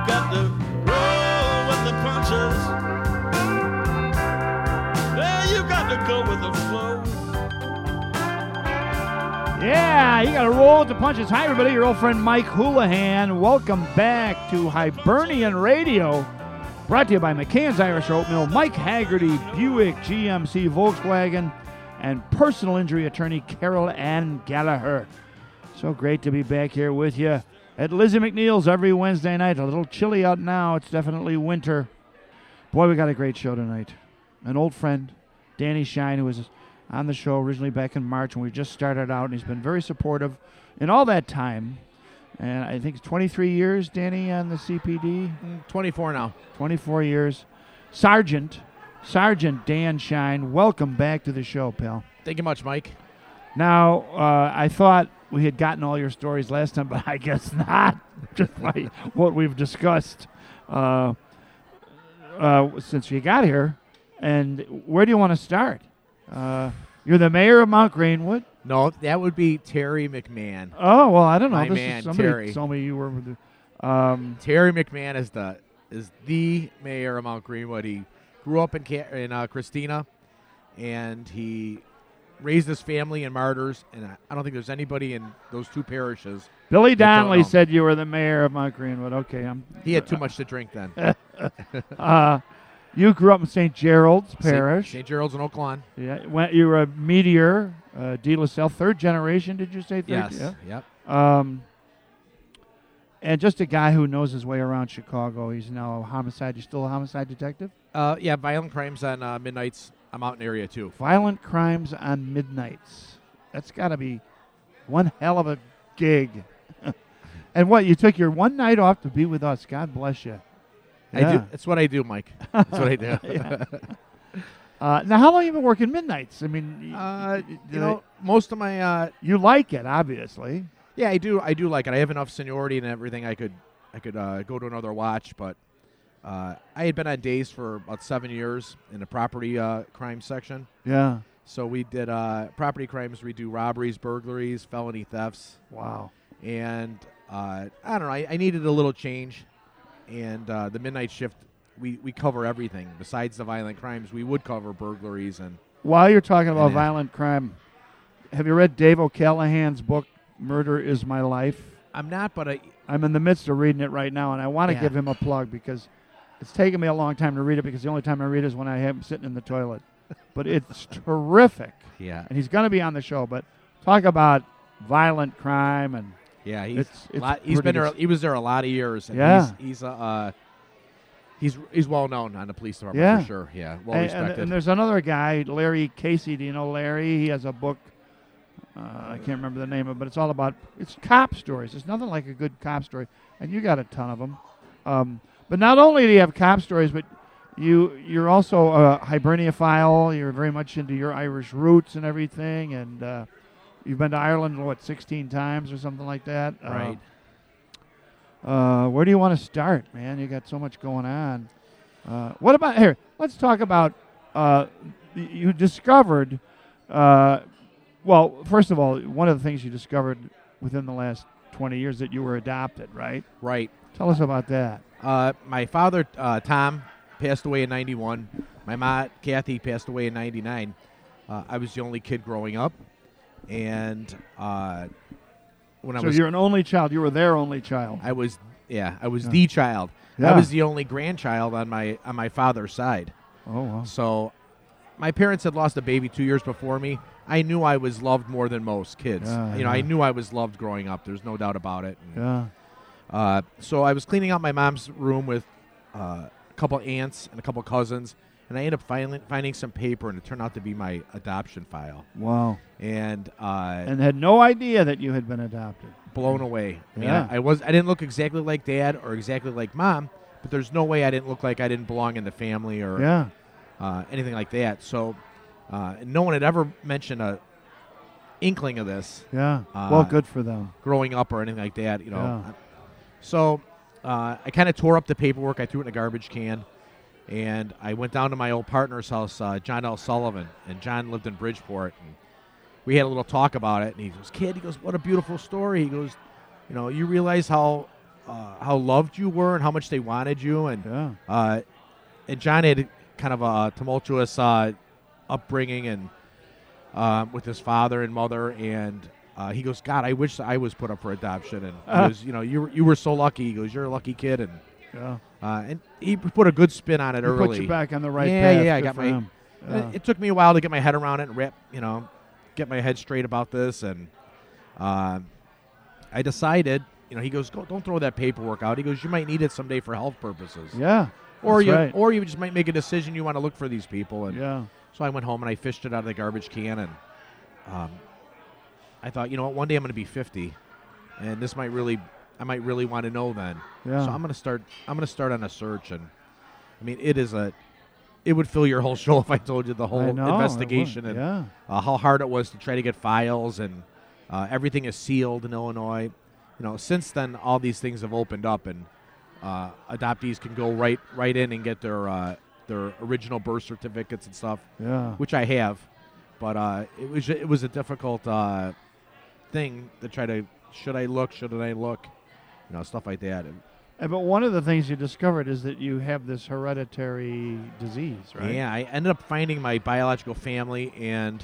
got to roll with the punches. Well, you got to go with the flow. Yeah, you got to roll with the punches. Hi, everybody. Your old friend Mike Houlihan. Welcome back to Hibernian Radio, brought to you by McCann's Irish Oatmeal, Mike Haggerty, Buick, GMC, Volkswagen, and personal injury attorney Carol Ann Gallagher. So great to be back here with you at Lizzie McNeil's every Wednesday night. A little chilly out now. It's definitely winter. Boy, we got a great show tonight. An old friend, Danny Shine, who was on the show originally back in March when we just started out, and he's been very supportive in all that time. And I think it's 23 years, Danny, on the CPD. 24 now. 24 years. Sergeant Dan Shine, welcome back to the show, pal. Thank you much, Mike. Now, I thought we had gotten all your stories last time, but I guess not, just by what we've discussed since you got here. And where do you want to start? You're the mayor of Mount Greenwood. No, that would be Terry McMahon. Oh, well, I don't know. My man, somebody Terry. told me you were with the, Terry McMahon is the mayor of Mount Greenwood. He grew up in Christina, and he raised his family in Martyrs, and I don't think there's anybody in those two parishes. Billy that don't Donnelly know. said you were the mayor of Mount Greenwood. Okay. He had too much to drink then. You grew up in St. Gerald's Parish. St. Gerald's in Oak Lawn. Yeah. You were a Meteor, De La Salle, third generation, did you say? Third? Yes. Yeah. Yep. And just a guy who knows his way around Chicago. He's now a homicide. You still a homicide detective? Yeah, violent crimes on midnights. I'm out in the area, too. Violent crimes on midnights. That's got to be one hell of a gig. And what, you took your one night off to be with us. God bless you. I do. That's what I do, Mike. That's what I do. Now, how long have you been working midnights? I mean, most of my you like it, obviously. yeah, I do like it. I have enough seniority and everything. I could go to another watch, but I had been on days for about 7 years in the property crime section. Yeah. So we did property crimes. We do robberies, burglaries, felony thefts. Wow. And I don't know. I needed a little change. And the midnight shift, we cover everything. Besides the violent crimes, we would cover burglaries. And While you're talking about violent crime, have you read Dave O'Callahan's book, Murder is My Life? I'm not, but I'm in the midst of reading it right now, and I want to give him a plug because it's taken me a long time to read it because the only time I read it is when I have him sitting in the toilet. But it's terrific. Yeah. And he's going to be on the show. But talk about violent crime and yeah, he's been there. He was there a lot of years. And yeah, he's well known on the police department for sure. Yeah, well respected. And there's another guy, Larry Casey. Do you know Larry? He has a book. I can't remember the name of it, but it's all about cop stories. It's nothing like a good cop story, and you got a ton of them. But not only do you have cop stories, but you're also a Hiberniaphile. You're very much into your Irish roots and everything, and you've been to Ireland, 16 times or something like that? Right. Where do you want to start, man? You got so much going on. What about here? Let's talk about you discovered. Well, first of all, one of the things you discovered within the last 20 years that you were adopted, right? Right. Tell us about that. My father, Tom, passed away in 91. My mom, Kathy, passed away in 99. I was the only kid growing up. And you're an only child. You were their only child. I was the child. Yeah. I was the only grandchild on my father's side. Oh, wow. So my parents had lost a baby 2 years before me. I knew I was loved more than most kids. I knew I was loved growing up. There's no doubt about it. Yeah. So I was cleaning out my mom's room with a couple aunts and a couple cousins, and I ended up finding some paper, and it turned out to be my adoption file. Wow. And had no idea that you had been adopted. Blown away. I mean, Yeah. I didn't look exactly like Dad or exactly like Mom, but there's no way I didn't look like I didn't belong in the family or anything like that. So no one had ever mentioned a inkling of this. Yeah. Well, good for them. Growing up or anything like that, So I kind of tore up the paperwork. I threw it in a garbage can. And I went down to my old partner's house, John L. Sullivan, and John lived in Bridgeport. And we had a little talk about it, and he goes, "Kid," he goes, "what a beautiful story." He goes, "you realize how how loved you were and how much they wanted you. And and John had kind of a tumultuous upbringing and with his father and mother. And he goes, God, I wish I was put up for adoption. And he goes, you were so lucky. He goes, you're a lucky kid. And he put a good spin on it early. Put you back on the right path. Yeah, I got my. It took me a while to get my head around it and get my head straight about this. And I decided, he goes, don't throw that paperwork out. He goes, you might need it someday for health purposes. Yeah. Or you just might make a decision you want to look for these people. And so I went home and I fished it out of the garbage can. And I thought, one day I'm going to be 50, and I might really want to know then. Yeah. So I'm going to start on a search. And I mean, it would fill your whole show if I told you the whole investigation and how hard it was to try to get files, and everything is sealed in Illinois. Since then, all these things have opened up, and adoptees can go right in and get their original birth certificates and stuff. Yeah. Which I have, but it was a difficult thing to try to shouldn't I look, stuff like that. But one of the things you discovered is that you have this hereditary disease, right? Yeah, I ended up finding my biological family and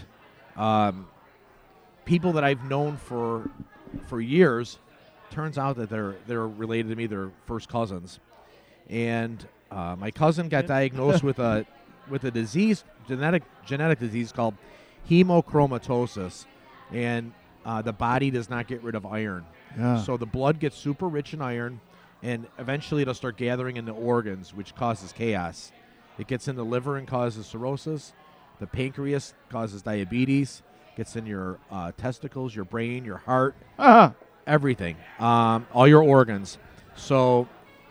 people that I've known for years. Turns out that they're related to me. They're first cousins, and my cousin got diagnosed with a disease, genetic disease called hemochromatosis, and the body does not get rid of iron. Yeah. So the blood gets super rich in iron. And eventually it'll start gathering in the organs, which causes chaos. It gets in the liver and causes cirrhosis. The pancreas causes diabetes. Gets in your testicles, your brain, your heart, everything, all your organs. So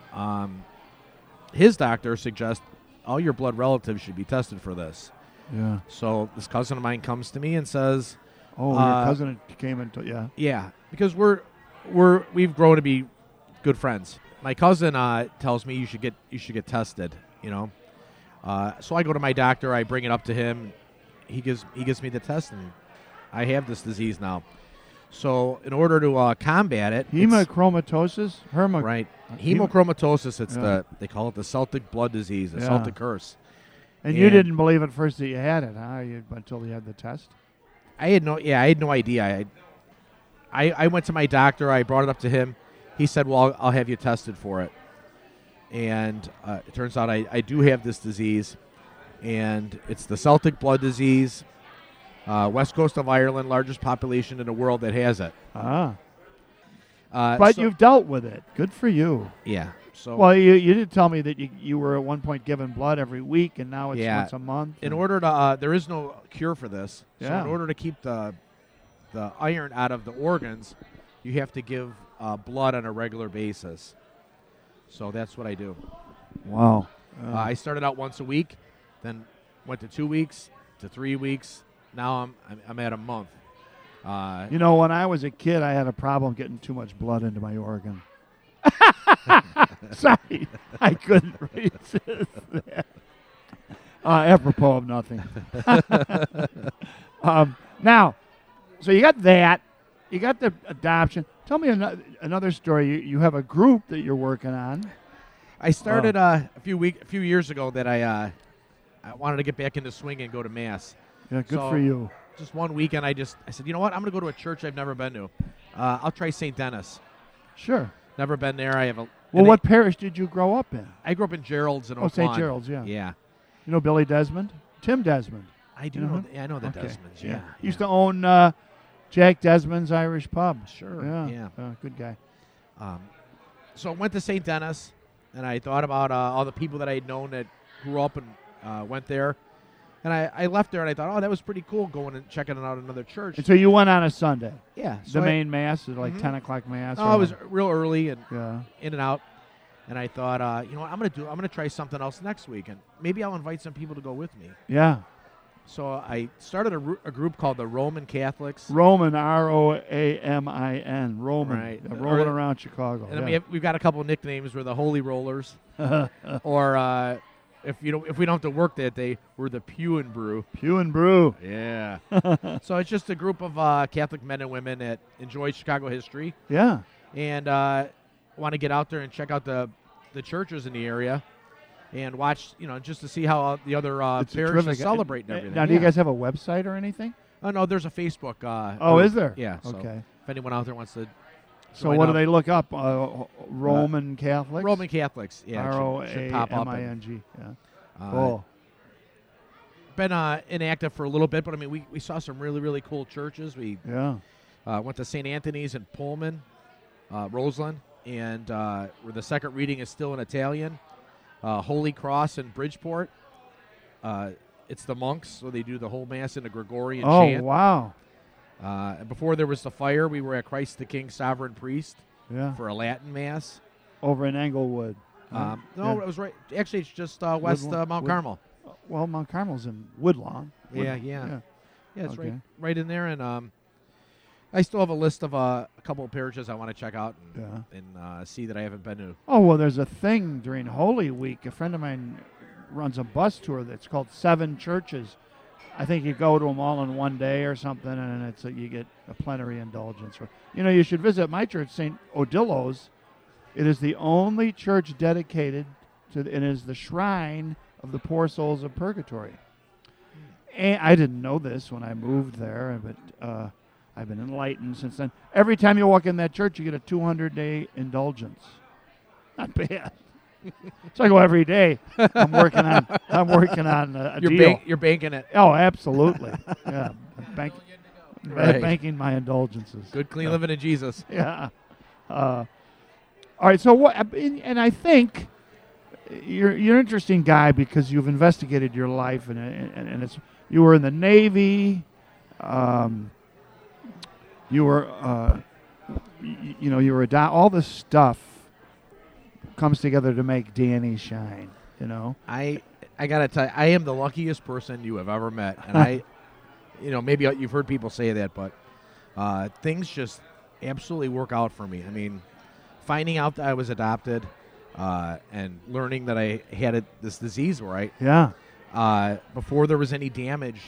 his doctor suggests all your blood relatives should be tested for this. Yeah. So this cousin of mine comes to me and says, "Oh, your cousin came into yeah, because we've grown to be good friends." My cousin tells me you should get tested. So I go to my doctor. I bring it up to him. He gives me the test, and I have this disease now. So in order to combat it, hemochromatosis, right? Hemochromatosis. They call it the Celtic blood disease, the Celtic curse. And you didn't believe at first that you had it, huh? Until you had the test. I had no idea. I went to my doctor. I brought it up to him. He said, well, I'll have you tested for it. And it turns out I do have this disease, and it's the Celtic blood disease, west coast of Ireland, largest population in the world that has it. But you've dealt with it. Good for you. Yeah. So well, you did tell me that you were at one point giving blood every week, and now it's once a month. In order to, there is no cure for this. Yeah. So in order to keep the iron out of the organs, you have to give blood on a regular basis. So that's what I do. Wow. I started out once a week, then went to 2 weeks, to 3 weeks. Now I'm at a month. When I was a kid, I had a problem getting too much blood into my organ. Sorry, I couldn't resist that. Apropos of nothing. Now, so you got that. You got the adoption. Tell me another story. You have a group that you're working on. I started a few years ago that I wanted to get back into swinging and go to Mass. Yeah, good for you. Just one weekend, I said, you know what? I'm going to go to a church I've never been to. I'll try St. Dennis. Sure. Never been there. I have a. Well, what parish did you grow up in? I grew up in Gerald's in Oak St. Lawn. Gerald's, yeah. Yeah. You know Billy Desmond? Tim Desmond. I do know. I know the Desmonds. Yeah. Used to own Jack Desmond's Irish Pub. Sure. Yeah. Good guy. So I went to St. Dennis, and I thought about all the people that I had known that grew up and went there. And I left there, and I thought, that was pretty cool going and checking out another church. And so you went on a Sunday? Yeah. So the main Mass is like 10 o'clock Mass? No, it was real early and in and out. And I thought, you know what, I'm gonna try something else next week, and maybe I'll invite some people to go with me. Yeah. So I started a group called the Roman Catholics. Roman, Roamin. Roman. Right. Rolling around Chicago. And then we've got a couple of nicknames. We're the Holy Rollers, or if we don't have to work that day, we're the Pew and Brew. Pew and Brew. Yeah. So it's just a group of Catholic men and women that enjoy Chicago history. Yeah. And want to get out there and check out the churches in the area and watch, just to see how the other It's parishes terrific. celebrate and everything. Now, do you guys have a website or anything? Oh, no, there's a Facebook. Oh, group. is there? Yeah. So Okay. if anyone out there wants to So join what do up. they look up? Roman Catholics? Roman Catholics. Yeah. should pop up. ROAMING. Yeah. And, Cool. Been inactive for a little bit, but I mean, we saw some really, really cool churches. We Yeah. went to St. Anthony's in Pullman, Roseland, and where the second reading is still in Italian. Holy Cross in Bridgeport. It's the monks, so they do the whole Mass in the Gregorian Oh, chant. wow. And before there was the fire, we were at Christ the King Sovereign Priest Yeah. for a Latin Mass. Over in Englewood. No, Yeah. it was right. Actually, it's just west Woodlawn- Mount Wood- Carmel. Well, Mount Carmel's in Woodlawn. Yeah. Yeah. Yeah, it's Okay. right in there, and I still have a list of a couple of parishes I want to check out Yeah. and see that I haven't been to. Oh, well, there's a thing during Holy Week. A friend of mine runs a bus tour that's called 7 Churches. I think you go to them all in one day or something, and it's you get a plenary indulgence. You should visit my church, St. Odillo's. It is the only church dedicated to, it is the shrine of the poor souls of purgatory. And I didn't know this when I moved there, but I've been enlightened since then. Every time you walk in that church, you get a 200-day indulgence. Not bad. So I go every day. I'm working on a deal. You're banking it. Oh, absolutely. Yeah, Right. banking my indulgences. Good, clean living in Jesus. Yeah. All right. So what? And I think you're an interesting guy because you've investigated your life, and it's you were in the Navy. You were you were all this stuff comes together to make Danny shine. I gotta tell you, I am the luckiest person you have ever met, and maybe you've heard people say that, but things just absolutely work out for me. I mean, finding out that I was adopted, and learning that I had this disease, right? Yeah. Before there was any damage,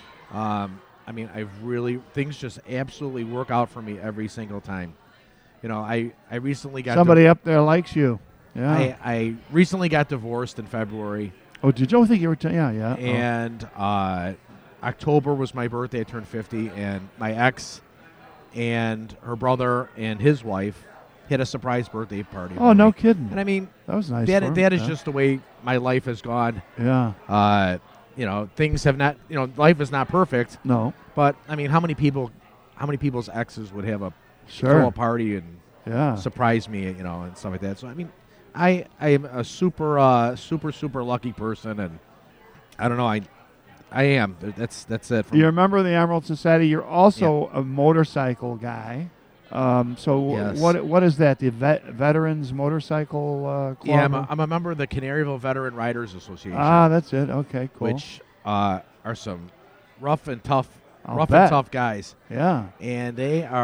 things just absolutely work out for me every single time. I recently got Somebody up there likes you. Yeah. I recently got divorced in February. Oh, did you? I think you were. Yeah. And October was my birthday. I turned 50, and my ex and her brother and his wife had a surprise birthday party. Oh, no kidding. And I mean, that was nice. that is just the way my life has gone. Yeah. Things have not. Life is not perfect. No. But I mean, how many people's exes would have a throw a party and surprise me, and stuff like that. So I mean, I am a super lucky person, and I don't know. I am. That's it. You're a member of the Emerald Society. You're also a motorcycle guy. Yes. What is that? The Veterans Motorcycle Club? Yeah, I'm a member of the Canaryville Veteran Riders Association. Ah, that's it. Okay, cool. Which are some rough and tough guys. Yeah. And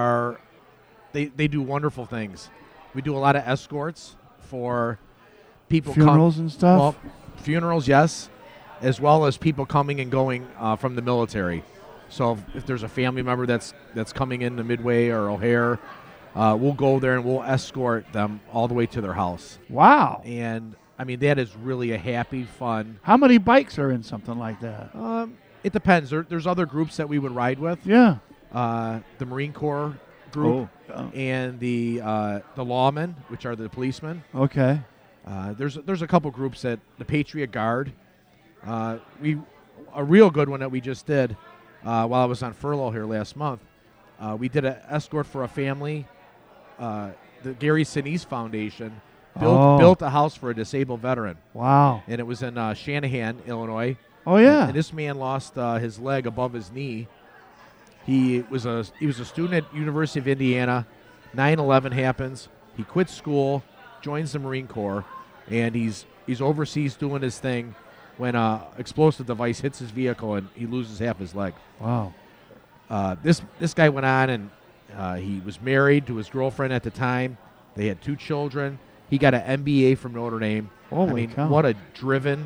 they do wonderful things. We do a lot of escorts for people. Funerals and stuff? Well, funerals, yes, as well as people coming and going from the military. So if there's a family member that's coming into Midway or O'Hare, we'll go there and we'll escort them all the way to their house. Wow. And, I mean, that is really a happy, fun. How many bikes are in something like that? It depends. There's other groups that we would ride with. Yeah. The Marine Corps group and the lawmen, which are the policemen. Okay. There's a couple groups that the Patriot Guard. A real good one that we just did while I was on furlough here last month. We did an escort for a family. The Gary Sinise Foundation built a house for a disabled veteran. Wow. And it was in Shanahan, Illinois. Oh yeah. And this man lost his leg above his knee. He was a student at University of Indiana. 9/11 happens. He quits school, joins the Marine Corps, and he's overseas doing his thing when an explosive device hits his vehicle and he loses half his leg. Wow. This guy went on and he was married to his girlfriend at the time. They had 2 children. He got an MBA from Notre Dame. Holy cow. What a driven,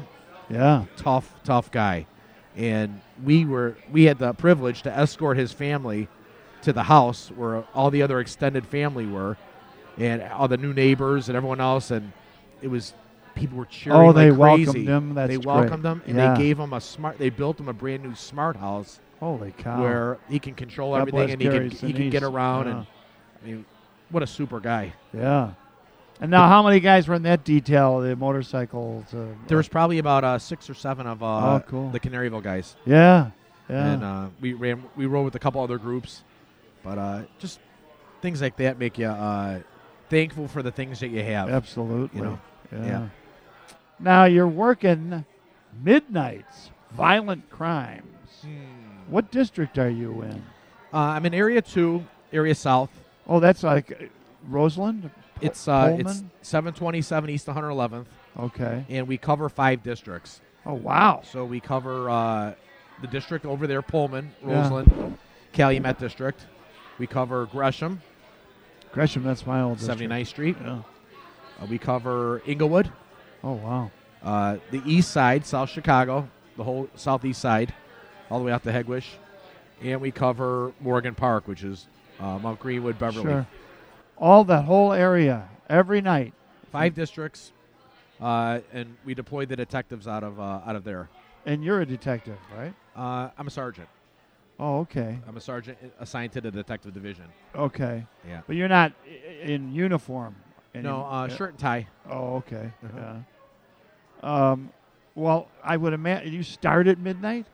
tough guy. And we had the privilege to escort his family to the house where all the other extended family were. and all the new neighbors and everyone else, and it was people were cheering. Oh, they like crazy. welcomed him. That's they great. welcomed him, and Yeah. they gave him they built him a brand new smart house Holy cow. where he can control God everything bless and Gary he can Sinise. get around. Yeah. And I mean, what a super guy. Yeah. And now, how many guys were in that detail? The motorcycles. There was probably about 6 or 7 of cool. the Canaryville guys, Yeah. Yeah. and we rode with a couple other groups, but just things like that make you thankful for the things that you have. Absolutely. You know? Yeah. Yeah. Now you're working midnights, violent crimes. What district are you in? I'm in Area 2, Area South. Oh, that's like Roseland? It's Pullman? 727 East 111th, Okay. and we cover 5 districts. Oh, wow. So we cover the district over there, Pullman, Yeah. Roseland, Calumet District. We cover Gresham, Gresham, that's my old district. 79th Street. Yeah. We cover Inglewood, Oh, wow. the east side, South Chicago, the whole southeast side, all the way out to Hegwish. And we cover Morgan Park, which is Mount Greenwood, Beverly. Sure. All that whole area, every night. 5 districts, and we deployed the detectives out of there. And you're a detective, right? I'm a sergeant. Oh, okay. I'm a sergeant assigned to the detective division. Okay. Yeah. But you're not in uniform. No, shirt and tie. Oh, okay. Uh-huh. Yeah. Well, I would imagine you start at midnight,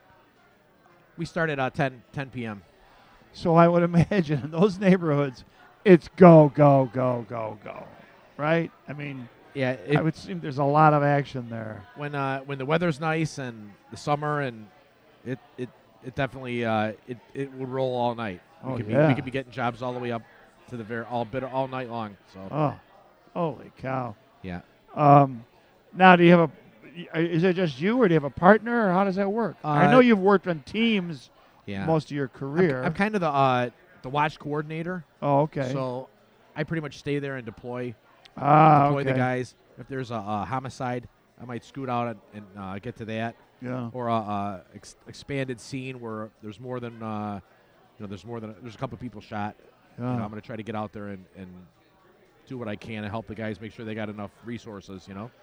We start at 10 p.m. so I would imagine in those neighborhoods, it's go, go, go, go, go, right? I mean, Yeah, I would assume there's a lot of action there. when the weather's nice and the summer, and it definitely it would roll all night. Oh, we yeah. could be getting jobs all the way up to the all night long. So Oh, holy cow! yeah. Now, do you have is it just you, or do you have a partner, or how does that work? I know you've worked on teams Yeah. most of your career. I'm kind of the watch coordinator. Oh, okay. So I pretty much stay there and deploy okay. the guys. If there's a homicide, I might scoot out and get to that. Yeah. Or a expanded scene where there's more than there's a couple of people shot. Yeah. I'm going to try to get out there and do what I can to help the guys make sure they got enough resources.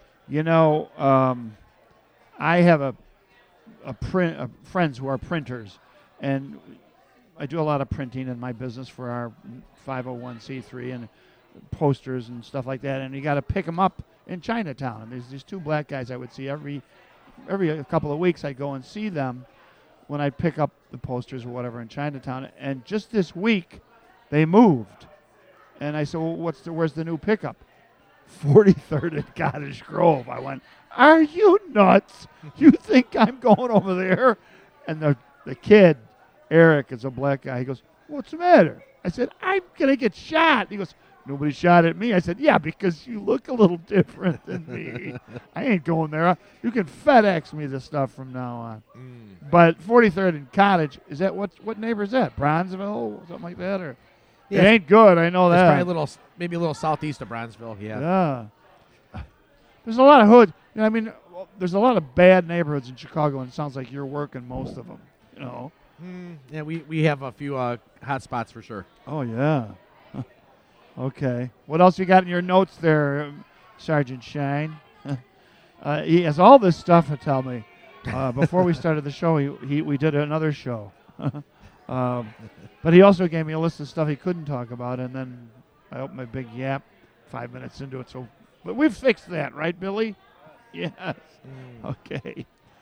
I have friends who are printers, and I do a lot of printing in my business for our 501c3 and posters and stuff like that. And you got to pick them up in Chinatown. And there's these 2 black guys I would see every couple of weeks. I'd go and see them when I'd pick up the posters or whatever in Chinatown. And just this week, they moved. And I said, well, where's the new pickup? 43rd at Cottage Grove. I went, are you nuts? You think I'm going over there? And the kid, Eric, is a black guy. He goes, what's the matter? I said, I'm going to get shot. He goes, nobody shot at me. I said, yeah, because you look a little different than me. I ain't going there. You can FedEx me the stuff from now on. But 43rd and Cottage, is that what neighbor is that? Bronzeville, something like that? Or Yeah, it ain't good. I know It's that. probably maybe a little southeast of Bronzeville. Yeah. Yeah. There's a lot of hoods. There's a lot of bad neighborhoods in Chicago, and it sounds like you're working most of them. Yeah, we have a few hot spots for sure. Oh, yeah. Okay. What else you got in your notes there, Sergeant Shine? He has all this stuff to tell me. Before we started the show, we did another show. But he also gave me a list of stuff he couldn't talk about, and then I opened my big yap 5 minutes into it. But we've fixed that, right, Billy? Yes. Okay.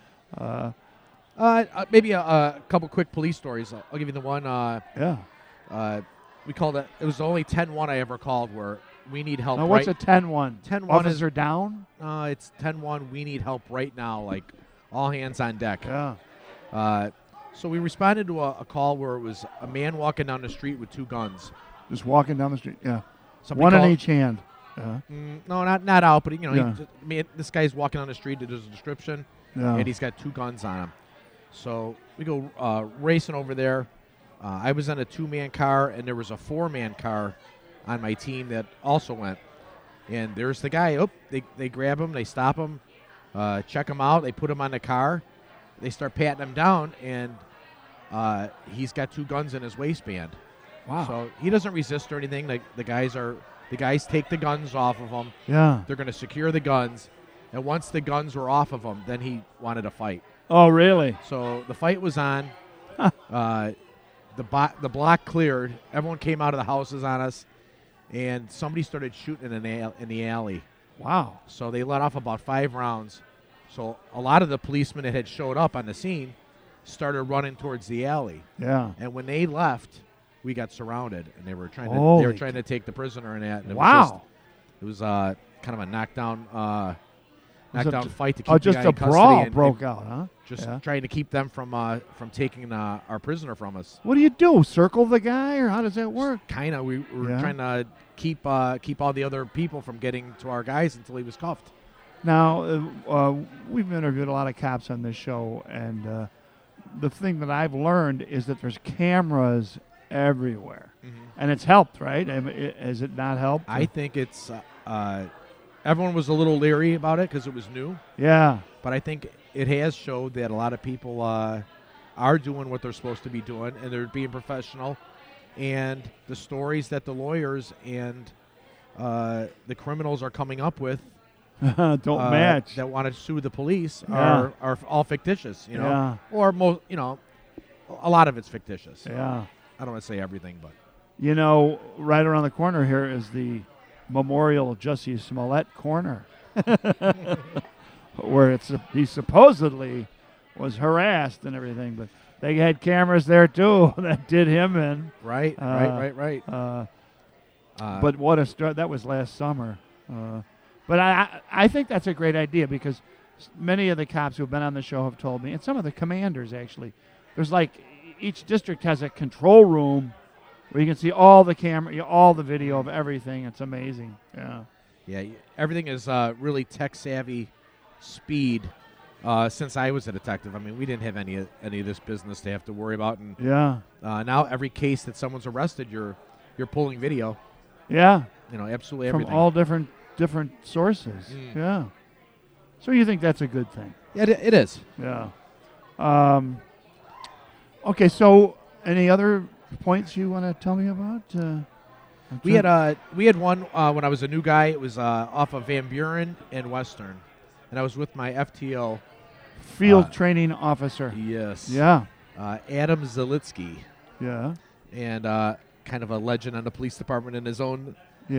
Maybe a couple quick police stories. I'll give you the one. Yeah. We called it. It was the only 10-1 I ever called where we need help. Now, what's a 10-1? 10-1 Officer down? It's 10-1. We need help right now. Like all hands on deck. Yeah. So we responded to a call where it was a man walking down the street with 2 guns. Just walking down the street. Yeah. Somebody One in called- each hand. Yeah. No, not out, but Yeah. this guy's walking down the street. There's a description, Yeah. and he's got 2 guns on him. So we go racing over there. I was on a 2-man car, and there was a 4-man car on my team that also went. And there's the guy. Oh, they grab him, they stop him, check him out, they put him on the car, they start patting him down, and he's got 2 guns in his waistband. Wow. So he doesn't resist or anything. The guys The guys take the guns off of them. Yeah. They're going to secure the guns. And once the guns were off of him, then he wanted to fight. Oh, really? So the fight was on. The block cleared. Everyone came out of the houses on us. And somebody started shooting in the alley. Wow. So they let off about 5 rounds. So a lot of the policemen that had showed up on the scene started running towards the alley. Yeah. And when they left, we got surrounded, and they were trying to take the prisoner in that. And it was kind of a knockdown fight to keep the just guy a in custody brawl and broke out, huh? Just trying to keep them from taking our prisoner from us. What do you do? Circle the guy, or how does that work? Kind of. We were trying to keep all the other people from getting to our guys until he was cuffed. Now, we've interviewed a lot of cops on this show, and the thing that I've learned is that there's cameras everywhere, and it's helped, right? Has it not helped? I think it's everyone was a little leery about it because it was new. Yeah. But I think it has showed that a lot of people are doing what they're supposed to be doing, and they're being professional. And the stories that the lawyers and the criminals are coming up with don't match. That want to sue the police are all fictitious, or a lot of it's fictitious. Yeah. I don't want to say everything, but right around the corner here is the Memorial Jussie Smollett Corner, where he supposedly was harassed and everything, but they had cameras there too that did him in. Right. But what a start! That was last summer. But I think that's a great idea because many of the cops who've been on the show have told me, and some of the commanders actually, there's like each district has a control room where you can see all the camera, all the video of everything. It's amazing. Yeah. Yeah, everything is really tech-savvy speed since I was a detective. I mean, we didn't have any of this business to have to worry about. And now every case that someone's arrested, you're pulling video. Yeah. Absolutely from everything. All different sources. Yeah. So you think that's a good thing? Yeah, it is. Yeah. Okay, so any other points you want to tell me about? We had one when I was a new guy. It was off of Van Buren and Western, and I was with my FTO. Field training officer. Yes. Yeah. Adam Zalitsky. Yeah. And kind of a legend on the police department in his own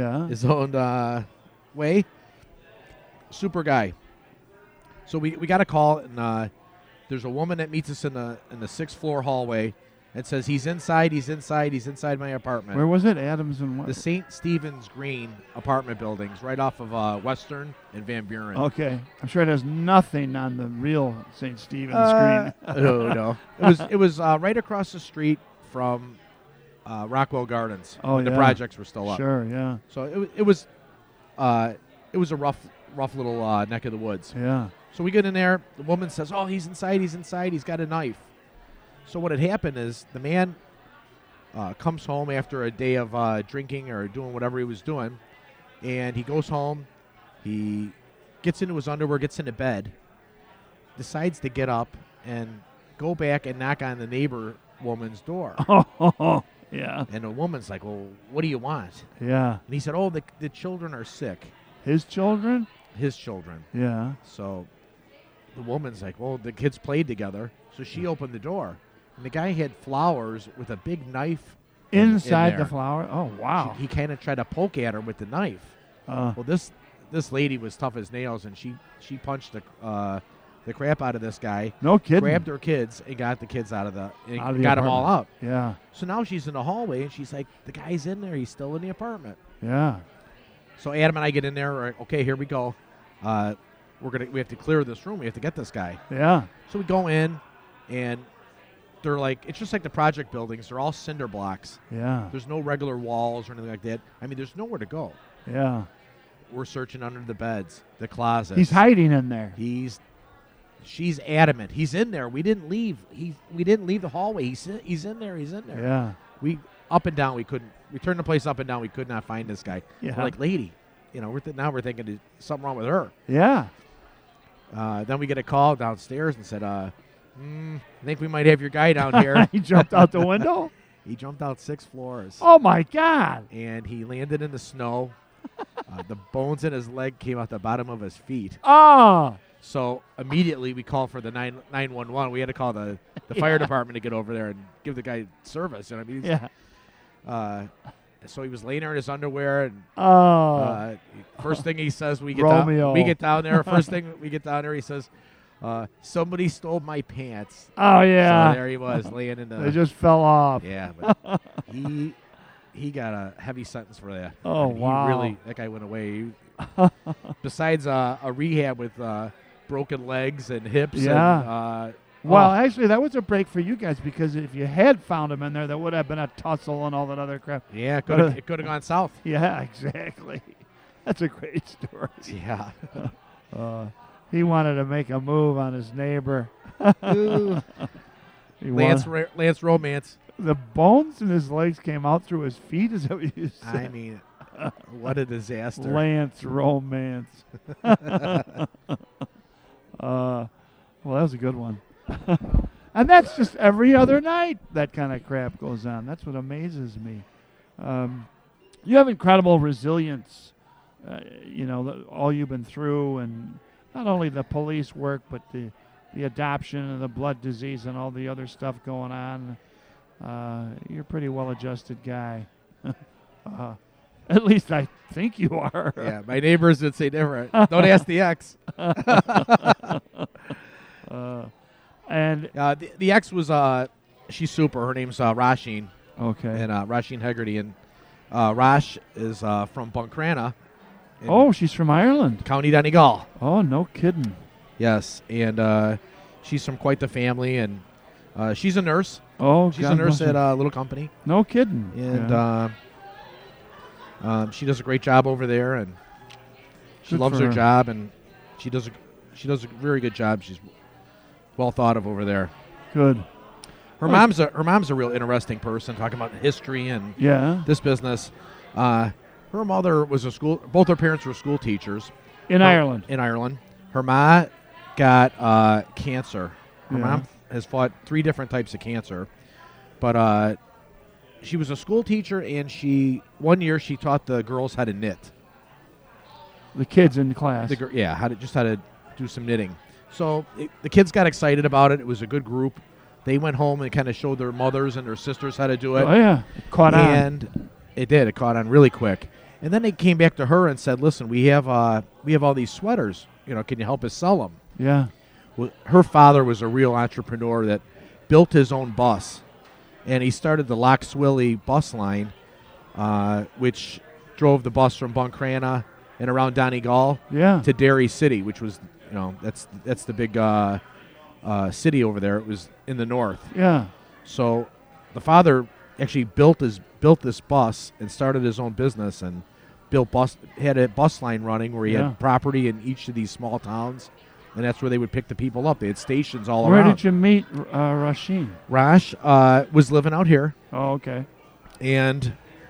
way. Super guy. So we got a call, and there's a woman that meets us in the 6th floor hallway and says he's inside my apartment. Where was it? Adams and what? The St. Stephen's Green apartment buildings right off of Western and Van Buren. Okay. I'm sure there's nothing on the real St. Stephen's Green. No. It was right across the street from Rockwell Gardens when the projects were still up. Sure, yeah. So it was a rough little neck of the woods. Yeah. So we get in there. The woman says, "Oh, he's inside. He's got a knife." So what had happened is the man comes home after a day of drinking or doing whatever he was doing, and he goes home. He gets into his underwear, gets into bed, decides to get up and go back and knock on the neighbor woman's door. Yeah. And the woman's like, "Well, what do you want?" Yeah. And he said, "Oh, the children are sick." His children? His children. Yeah. So the woman's like, "Well, the kids played together." So she opened the door. And the guy had flowers with a big knife inside in the flower. Oh, wow. He kind of tried to poke at her with the knife. Well, this lady was tough as nails, and she punched the crap out of this guy. No kidding. Grabbed her kids and got the kids out of the apartment. them all out. Yeah. So now she's in the hallway, and she's like, "The guy's in there. He's still in the apartment." Yeah. So Adam and I get in there. We're like, "Okay, here we go. We have to clear this room. We have to get this guy." Yeah. So we go in, and they're like, it's just like the project buildings. They're all cinder blocks. Yeah. There's no regular walls or anything like that. I mean, there's nowhere to go. Yeah. We're searching under the beds, the closets. He's hiding in there. She's adamant. He's in there. We didn't leave. We didn't leave the hallway. He's in there. He's in there. Yeah. We up and down. We couldn't. We turned the place up and down. We could not find this guy. Yeah. We're like, lady, now we're thinking there's something wrong with her. Yeah. Then we get a call downstairs and said, I think we might have your guy down here. He jumped out the window? He jumped out 6 floors. Oh, my God. And he landed in the snow. The bones in his leg came out the bottom of his feet. Oh, So immediately we called for the 911. We had to call the fire department to get over there and give the guy service. You know what I mean? yeah. So he was laying there in his underwear, and Oh, first thing he says, we get Romeo. down there. First thing we get down there, he says, "Somebody stole my pants." oh yeah. So there he was laying in They the. just fell off. Yeah, but he got a heavy sentence for that. Oh, And wow. that guy went away. Besides a rehab with broken legs and hips. Yeah. And, Well, actually, that was a break for you guys because if you had found him in there, there would have been a tussle and all that other crap. yeah, it could have gone south. Yeah, exactly. That's a great story. Yeah. He wanted to make a move on his neighbor. He Lance wanted- Romance. the bones in his legs came out through his feet. Is that what you said? I mean, what a disaster. Lance Romance. Well, that was a good one. And that's just every other night that kind of crap goes on. That's what amazes me. You have incredible resilience, all you've been through, and not only the police work, but the adoption and the blood disease and all the other stuff going on. You're a pretty well-adjusted guy. At least I think you are. Yeah, my neighbors would say different. Don't ask the ex. And The ex was she's super. Her name's Rasheen, okay. and Rasheen Hegarty, and Rash is from Buncrana. in Oh, she's from Ireland. County Donegal. Oh, no kidding. Yes, and she's from quite the family, and she's a nurse. Oh, She's God a nurse bless at her. a little company, No kidding. and Yeah. she does a great job over there, and she Good loves for her her. job, and she does a very good job. She's well thought of over there. Good. Her mom's a real interesting person, talking about history and Yeah. this business. Her mother was both her parents were school teachers In Ireland. in Ireland. Her ma got cancer. Her Yeah. mom has fought 3 different types of cancer, but she was a school teacher, and one year she taught the girls how to knit. The kids in class. How to do some knitting. So the kids got excited about it. It was a good group. They went home and kind of showed their mothers and their sisters how to do it. Oh, yeah. Caught on. And it did. It caught on really quick. And then they came back to her and said, "Listen, we have all these sweaters. Can you help us sell them?" Yeah. Well, her father was a real entrepreneur that built his own bus, and he started the Loch Swilly bus line, which drove the bus from Buncrana and around Donegal Yeah. to Derry City, which was that's the big city over there. It was in the north. Yeah. So the father actually built this bus and started his own business and had a bus line running where he Yeah. had property in each of these small towns, and that's where they would pick the people up. They had stations all Where around. did you meet Rasheen? Rash was living out here, Oh, okay. and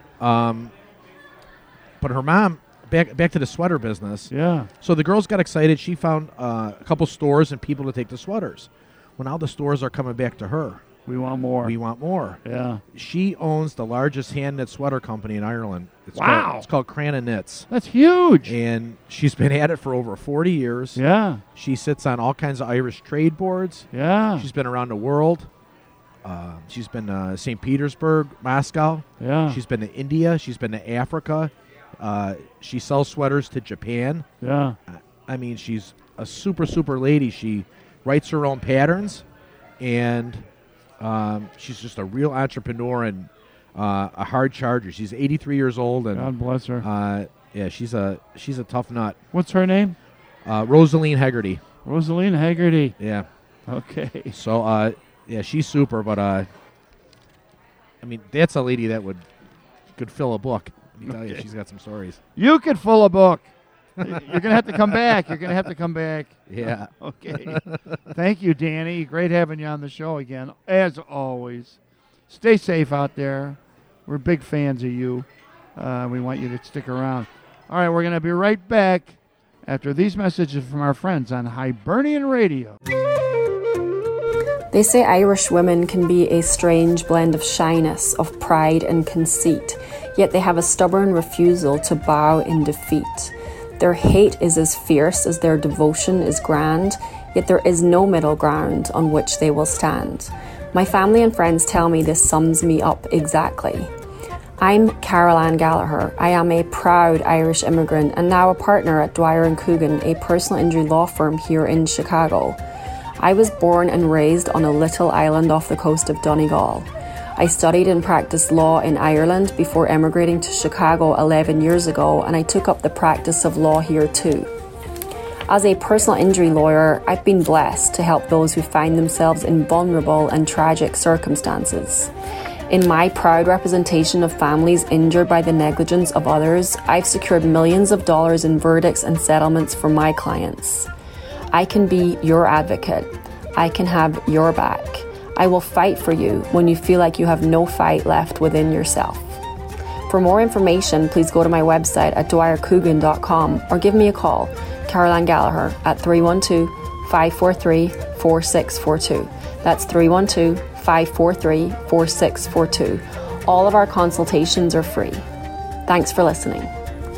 but her mom back to the sweater business. Yeah. So the girls got excited. She found a couple stores and people to take the sweaters. Well, now the stores are coming back to her. We want more. We want more. Yeah. She owns the largest hand knit sweater company in Ireland. Wow. It's called Crana Knits. That's huge. And she's been at it for over 40 years. Yeah. She sits on all kinds of Irish trade boards. Yeah. She's been around the world. She's been to St. Petersburg, Moscow. Yeah. She's been to India. She's been to Africa. She sells sweaters to Japan. Yeah. I mean, she's a super, super lady. She writes her own patterns, and she's just a real entrepreneur and a hard charger. She's 83 years old, and God bless her. yeah, she's a tough nut. What's her name? Rosaline Hegarty. Rosaline Hegarty. Yeah. Okay. So yeah, she's super, but I mean, that's a lady that could fill a book. Let me tell you, she's got some stories. You could fill a book. You're going to have to come back. You're going to have to come back. Yeah. Okay. Thank you, Danny. Great having you on the show again, as always. Stay safe out there. We're big fans of you. We want you to stick around. All right, we're going to be right back after these messages from our friends on Hibernian Radio. They say Irish women can be a strange blend of shyness, of pride and conceit. yet they have a stubborn refusal to bow in defeat. Their hate is as fierce as their devotion is grand, yet there is no middle ground on which they will stand. My family and friends tell me this sums me up exactly. I'm Carol Ann Gallagher. I am a proud Irish immigrant and now a partner at Dwyer & Coogan, a personal injury law firm here in Chicago. I was born and raised on a little island off the coast of Donegal. I studied and practiced law in Ireland before emigrating to Chicago 11 years ago, and I took up the practice of law here too. As a personal injury lawyer, I've been blessed to help those who find themselves in vulnerable and tragic circumstances. In my proud representation of families injured by the negligence of others, I've secured millions of dollars in verdicts and settlements for my clients. I can be your advocate. I can have your back. I will fight for you when you feel like you have no fight left within yourself. For more information, please go to my website at dwyercoogan.com or give me a call, Carol Ann Gallagher, at 312-543-4642. That's 312-543-4642. All of our consultations are free. Thanks for listening.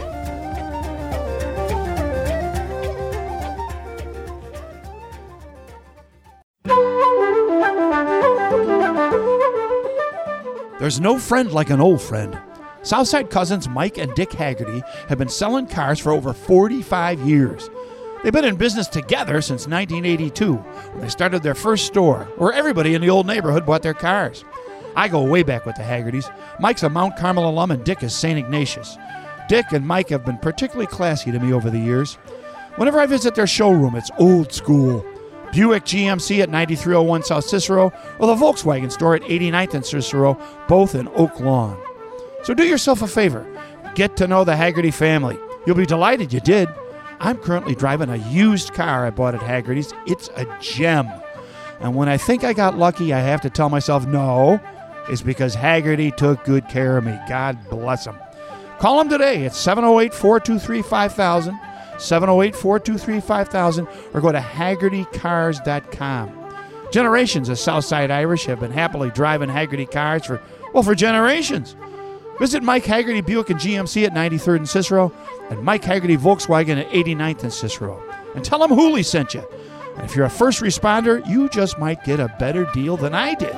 There's no friend like an old friend. Southside cousins Mike and Dick Haggerty have been selling cars for over 45 years. They've been in business together since 1982, when they started their first store, where everybody in the old neighborhood bought their cars. I go way back with the Haggertys. Mike's a Mount Carmel alum and Dick is St. Ignatius. Dick and Mike have been particularly classy to me over the years. Whenever I visit their showroom, it's old school. Buick GMC at 9301 South Cicero, or the Volkswagen store at 89th and Cicero, both in Oak Lawn. So do yourself a favor. Get to know the Haggerty family. You'll be delighted you did. I'm currently driving a used car I bought at Haggerty's. It's a gem. And when I think I got lucky, I have to tell myself no. It's because Haggerty took good care of me. God bless them. Call them today at 708-423-5000. 708-423-5000, or go to HaggertyCars.com. Generations of Southside Irish have been happily driving Haggerty cars for generations. Visit Mike Haggerty Buick and GMC at 93rd and Cicero, and Mike Haggerty Volkswagen at 89th and Cicero. And tell them Hooley sent you. And if you're a first responder, you just might get a better deal than I did.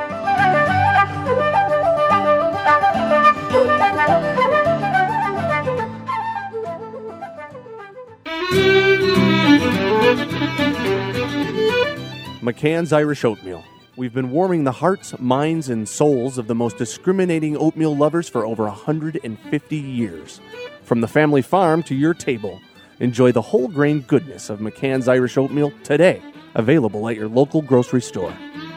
McCann's Irish Oatmeal. We've been warming the hearts, minds, and souls of the most discriminating oatmeal lovers for over 150 years. From the family farm to your table, enjoy the whole grain goodness of McCann's Irish Oatmeal today. Available at your local grocery store.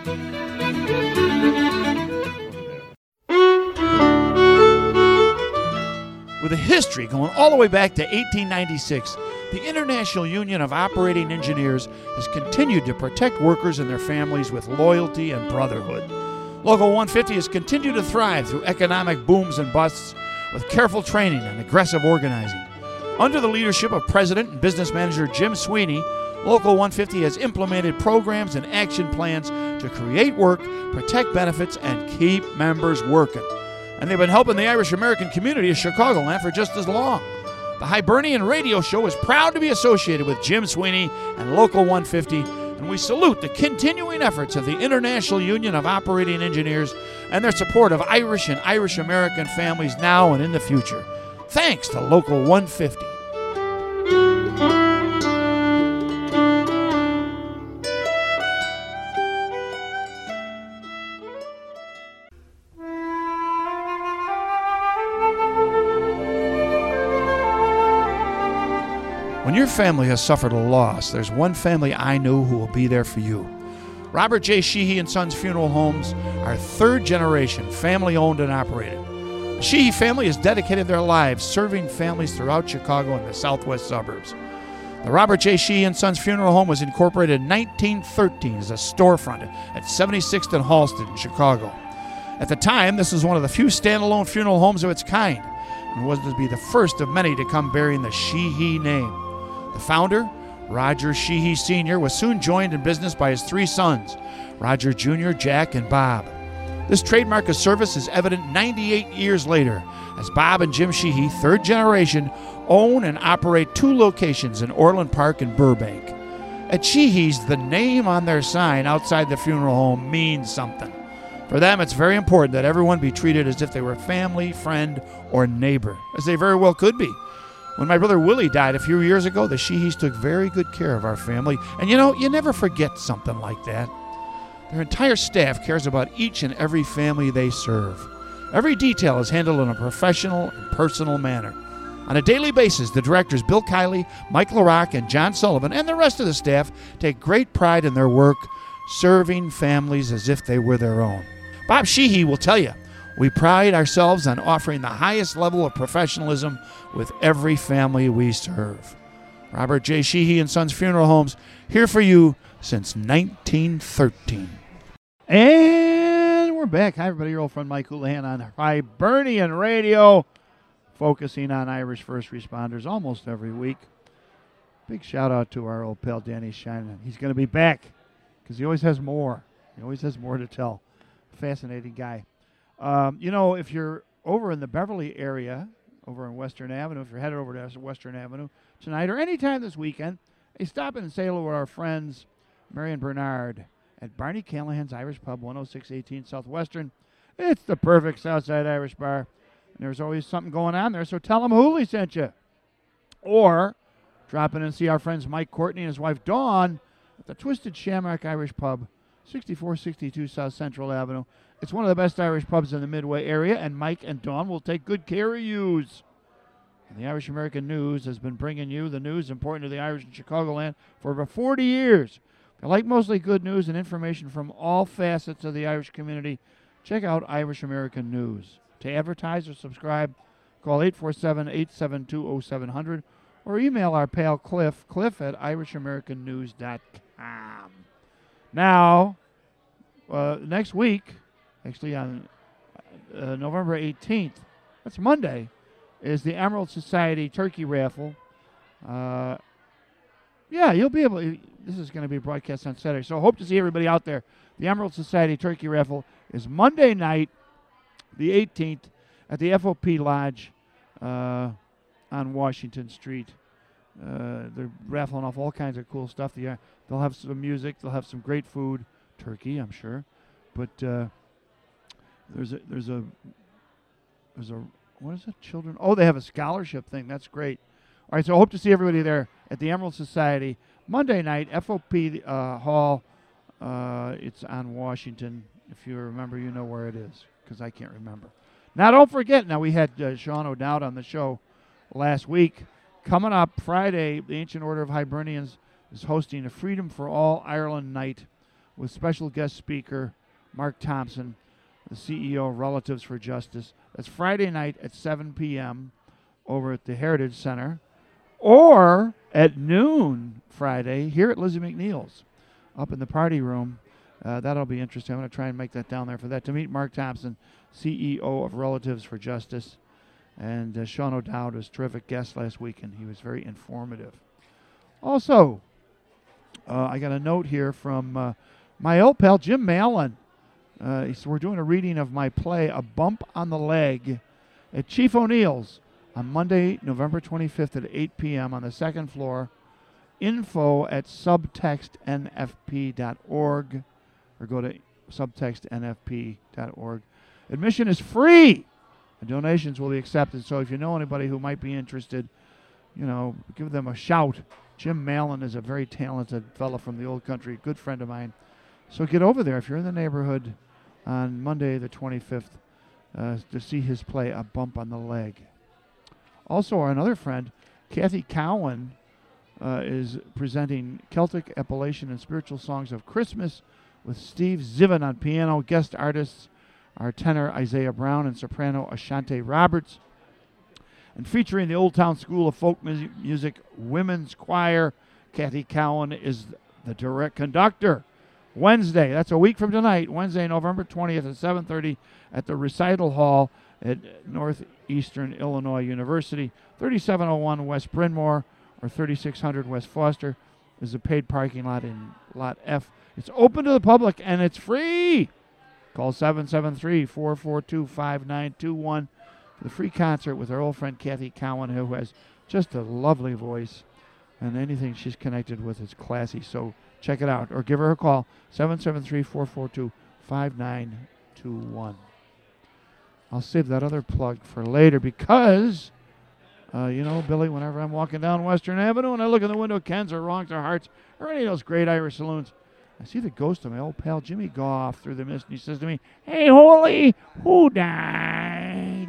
With a history going all the way back to 1896, the International Union of Operating Engineers has continued to protect workers and their families with loyalty and brotherhood. Local 150 has continued to thrive through economic booms and busts with careful training and aggressive organizing. Under the leadership of President and Business Manager Jim Sweeney, Local 150 has implemented programs and action plans to create work, protect benefits, and keep members working. And they've been helping the Irish American community of Chicagoland for just as long. The Hibernian Radio Show is proud to be associated with Jim Sweeney and Local 150, and we salute the continuing efforts of the International Union of Operating Engineers and their support of Irish and Irish American families now and in the future. Thanks to Local 150. When your family has suffered a loss, there's one family I know who will be there for you. Robert J. Sheehy & Sons Funeral Homes are third generation, family owned and operated. The Sheehy family has dedicated their lives serving families throughout Chicago and the southwest suburbs. The Robert J. Sheehy & Sons Funeral Home was incorporated in 1913 as a storefront at 76th and Halsted in Chicago. At the time, this was one of the few standalone funeral homes of its kind and was to be the first of many to come bearing the Sheehy name. The founder, Roger Sheehy Sr., was soon joined in business by his three sons, Roger Jr., Jack, and Bob. This trademark of service is evident 98 years later, as Bob and Jim Sheehy, third generation, own and operate 2 locations in Orland Park and Burbank. At Sheehy's, the name on their sign outside the funeral home means something. For them, it's very important that everyone be treated as if they were family, friend, or neighbor, as they very well could be. When my brother Willie died a few years ago, the Sheehys took very good care of our family. And you never forget something like that. Their entire staff cares about each and every family they serve. Every detail is handled in a professional and personal manner. On a daily basis, the directors Bill Kiley, Mike LaRock, and John Sullivan, and the rest of the staff take great pride in their work, serving families as if they were their own. Bob Sheehy will tell you, we pride ourselves on offering the highest level of professionalism with every family we serve. Robert J. Sheehy and Sons Funeral Homes, here for you since 1913. And we're back. Hi, everybody. Your old friend Mike Houlihan on Hibernian Radio, focusing on Irish first responders almost every week. Big shout out to our old pal Danny Shine. He's going to be back because he always has more. He always has more to tell. Fascinating guy. If you're over in the Beverly area, over on Western Avenue, if you're headed over to Western Avenue tonight or anytime this weekend, hey, stop in and say hello to our friends Mary and Bernard at Barney Callahan's Irish Pub, 10618 Southwestern. It's the perfect Southside Irish bar. And there's always something going on there, so tell them Hooley sent you. Or drop in and see our friends Mike Courtney and his wife Dawn at the Twisted Shamrock Irish Pub, 6462 South Central Avenue. It's one of the best Irish pubs in the Midway area, and Mike and Dawn will take good care of yous. And the Irish American News has been bringing you the news important to the Irish in Chicagoland for over 40 years. If you like mostly good news and information from all facets of the Irish community, check out Irish American News. To advertise or subscribe, call 847-872-0700 or email our pal Cliff at irishamericannews.com. Now, next week, actually on November 18th, that's Monday, is the Emerald Society Turkey Raffle. You'll be able to, this is going to be broadcast on Saturday, so I hope to see everybody out there. The Emerald Society Turkey Raffle is Monday night, the 18th, at the FOP Lodge on Washington Street. They're raffling off all kinds of cool stuff. They'll have some music. They'll have some great food, turkey, I'm sure. But there's a what is it? Children. Oh, they have a scholarship thing. That's great. All right, so I hope to see everybody there at the Emerald Society Monday night, FOP Hall. It's on Washington. If you remember, you know where it is, because I can't remember. Now, don't forget, we had Sean O'Dowd on the show last week. Coming up Friday, the Ancient Order of Hibernians is hosting a Freedom for All Ireland night with special guest speaker Mark Thompson, the CEO of Relatives for Justice. That's Friday night at 7 p.m. over at the Heritage Center, or at noon Friday here at Lizzie McNeil's up in the party room. That'll be interesting. I'm going to try and make that down there for that, to meet Mark Thompson, CEO of Relatives for Justice. And Sean O'Dowd was a terrific guest last week, and he was very informative. Also, I got a note here from my old pal Jim Mallon. We're doing a reading of my play, A Bump on the Leg, at Chief O'Neill's on Monday, November 25th at 8 p.m. on the second floor. Info at subtextnfp.org, or go to subtextnfp.org. Admission is free. And donations will be accepted. So if you know anybody who might be interested, give them a shout. Jim Mallon is a very talented fellow from the old country, good friend of mine. So get over there if you're in the neighborhood on Monday the 25th to see his play, A Bump on the Leg. Also, our another friend, Kathy Cowan, is presenting Celtic, Appalachian, and Spiritual Songs of Christmas with Steve Zivin on piano. Guest artists are tenor Isaiah Brown and soprano Ashante Roberts. And featuring the Old Town School of Folk Music Women's Choir, Kathy Cowan is the direct conductor. Wednesday, that's a week from tonight, Wednesday, November 20th at 7:30 at the Recital Hall at Northeastern Illinois University, 3701 West Bryn Mawr or 3600 West Foster is a paid parking lot in Lot F. It's open to the public and it's free. Call 773-442-5921 for the free concert with our old friend Kathy Cowan, who has just a lovely voice, and anything she's connected with is classy. So check it out, or give her a call, 773-442-5921. I'll save that other plug for later because, Billy, whenever I'm walking down Western Avenue and I look in the window at Ken's or Wrongs or Hearts or any of those great Irish saloons, I see the ghost of my old pal Jimmy Goff through the mist, and he says to me, "Hey, Holy, who died?"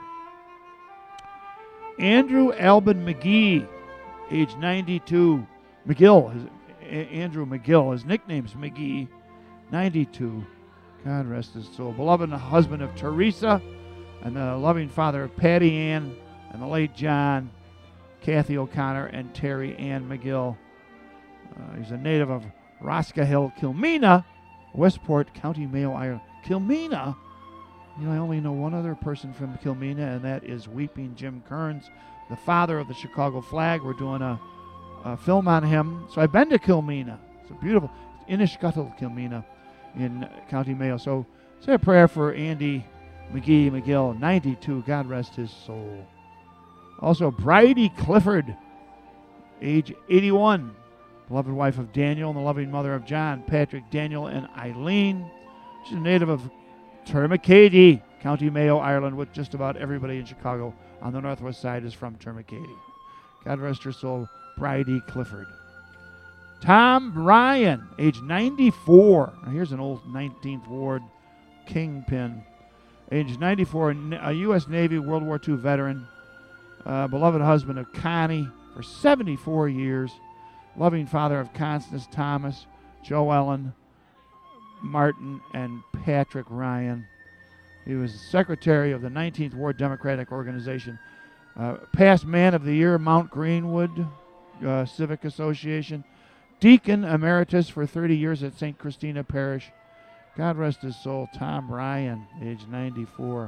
Andrew Albin McGee, age 92. Andrew McGill. His nickname's McGee, 92. God rest his soul. Beloved husband of Teresa and the loving father of Patty Ann and the late John, Kathy O'Connor, and Terry Ann McGill. He's a native of Roscahill, Kilmena, Westport, County Mayo, Ireland. Kilmena? I only know one other person from Kilmena, and that is Weeping Jim Kearns, the father of the Chicago flag. We're doing a film on him. So I've been to Kilmena. It's a beautiful, Inishcuttle, Kilmena, in County Mayo. So say a prayer for Andy McGill, 92. God rest his soul. Also, Bridie Clifford, age 81. Beloved wife of Daniel and the loving mother of John, Patrick, Daniel, and Eileen. She's a native of Termacady, County Mayo, Ireland, with just about everybody in Chicago on the northwest side is from Termacady. God rest her soul, Bridie Clifford. Tom Ryan, age 94. Now here's an old 19th Ward kingpin. Age 94, a U.S. Navy World War II veteran. Beloved husband of Connie for 74 years. Loving father of Constance Thomas, Joe Ellen, Martin, and Patrick Ryan. He was secretary of the 19th Ward Democratic Organization. Past Man of the Year, Mount Greenwood Civic Association. Deacon Emeritus for 30 years at St. Christina Parish. God rest his soul, Tom Ryan, age 94.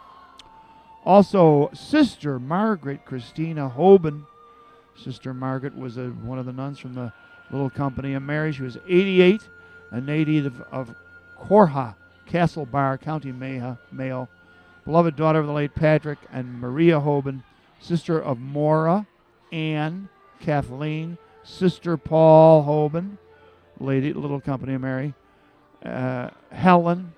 Also, Sister Margaret Christina Hoban. Sister Margaret was one of the nuns from the Little Company of Mary. She was 88, a native of Corha, Castlebar, County Mayo. Beloved daughter of the late Patrick and Maria Hoban. Sister of Maura, Anne, Kathleen. Sister Paul Hoban, lady, Little Company of Mary. Helen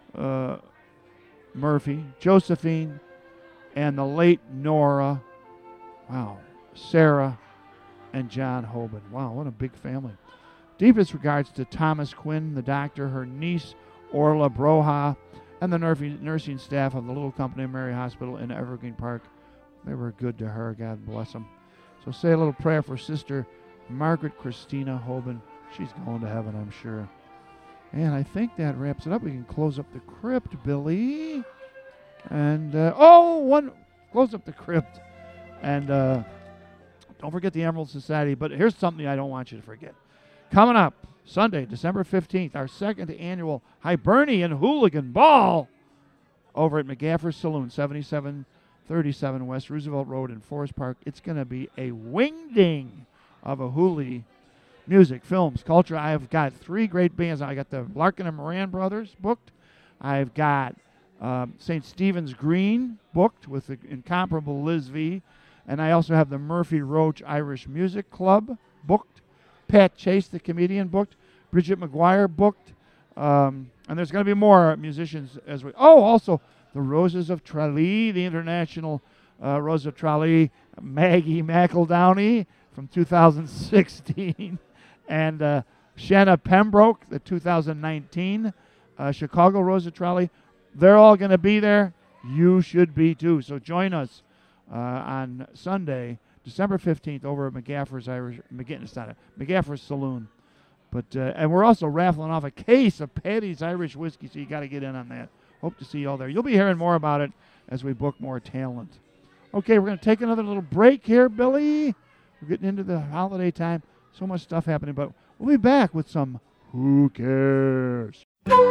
Murphy, Josephine, and the late Nora. Wow. Sarah and John Hoban. Wow, what a big family. Deepest regards to Thomas Quinn, the doctor, her niece, Orla Broha, and the nursing staff of the Little Company of Mary Hospital in Evergreen Park. They were good to her. God bless them. So say a little prayer for Sister Margaret Christina Hoban. She's going to heaven, I'm sure. And I think that wraps it up. We can close up the crypt, Billy. And, close up the crypt. And, don't forget the Emerald Society, but here's something I don't want you to forget. Coming up Sunday, December 15th, our second annual Hibernian Hooligan Ball over at McGaffer's Saloon, 7737 West Roosevelt Road in Forest Park. It's going to be a wingding of a hoolie. Music, films, culture. I've got 3 great bands. I got the Larkin and Moran Brothers booked. I've got St. Stephen's Green booked with the incomparable Liz V. And I also have the Murphy Roach Irish Music Club booked. Pat Chase, the comedian, booked. Bridget McGuire booked. And there's going to be more musicians as we... Oh, also the Roses of Tralee, the international Rose of Tralee, Maggie McEldowney from 2016. And Shanna Pembroke, the 2019 Chicago Rose of Tralee. They're all going to be there. You should be too. So join us on Sunday, December 15th, over at McGaffer's McGaffer's Saloon. But and we're also raffling off a case of Patty's Irish Whiskey, so you got to get in on that. Hope to see you all there. You'll be hearing more about it as we book more talent. Okay, we're going to take another little break here, Billy. We're getting into the holiday time. So much stuff happening, but we'll be back with some Who Cares?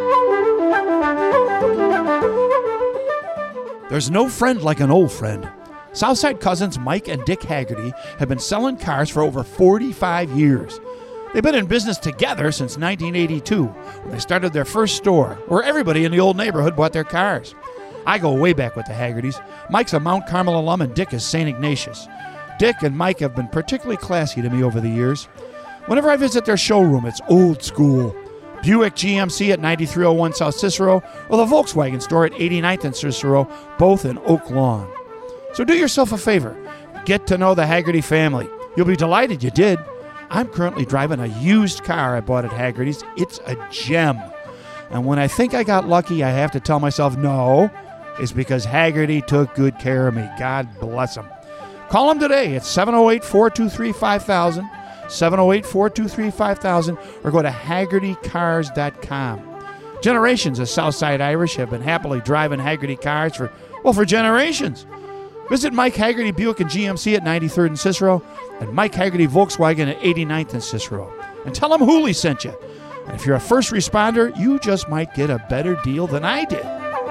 There's no friend like an old friend. Southside cousins Mike and Dick Haggerty have been selling cars for over 45 years. They've been in business together since 1982, when they started their first store, where everybody in the old neighborhood bought their cars. I go way back with the Haggertys. Mike's a Mount Carmel alum and Dick is St. Ignatius. Dick and Mike have been particularly classy to me over the years. Whenever I visit their showroom, it's old school. Buick GMC at 9301 South Cicero, or the Volkswagen store at 89th and Cicero, both in Oak Lawn. So do yourself a favor. Get to know the Haggerty family. You'll be delighted you did. I'm currently driving a used car I bought at Haggerty's. It's a gem. And when I think I got lucky, I have to tell myself no. It's because Haggerty took good care of me. God bless him. Call him today at 708-423-5000, 708-423-5000, or go to HaggertyCars.com. Generations of Southside Irish have been happily driving Haggerty cars for generations. Visit Mike Haggerty Buick and GMC at 93rd and Cicero, and Mike Haggerty Volkswagen at 89th and Cicero. And tell them Hooley sent you. And if you're a first responder, you just might get a better deal than I did.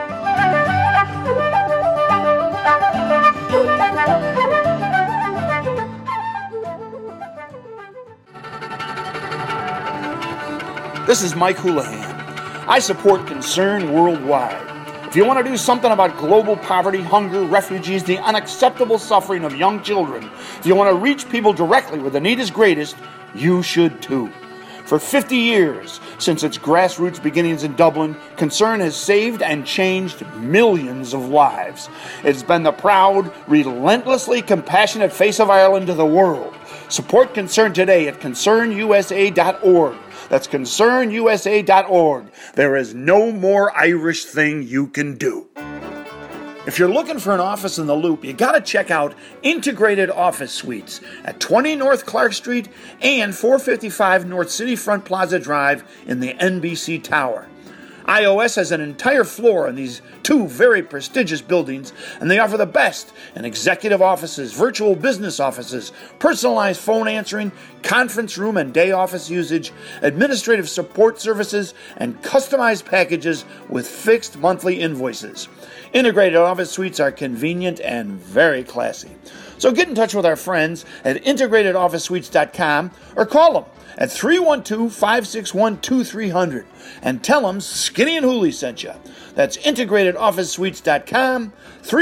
This is Mike Houlihan. I support Concern Worldwide. If you want to do something about global poverty, hunger, refugees, the unacceptable suffering of young children, if you want to reach people directly where the need is greatest, you should too. For 50 years, since its grassroots beginnings in Dublin, Concern has saved and changed millions of lives. It's been the proud, relentlessly compassionate face of Ireland to the world. Support Concern today at concernusa.org. That's concernusa.org. There is no more Irish thing you can do. If you're looking for an office in the Loop, you got to check out Integrated Office Suites at 20 North Clark Street and 455 North City Front Plaza Drive in the NBC Tower. IOS has an entire floor in these two very prestigious buildings, and they offer the best in executive offices, virtual business offices, personalized phone answering, conference room and day office usage, administrative support services, and customized packages with fixed monthly invoices. Integrated Office Suites are convenient and very classy. So get in touch with our friends at integratedofficesuites.com or call them at 312-561-2300 and tell them Skinny and Hooley sent you. That's integratedofficesuites.com,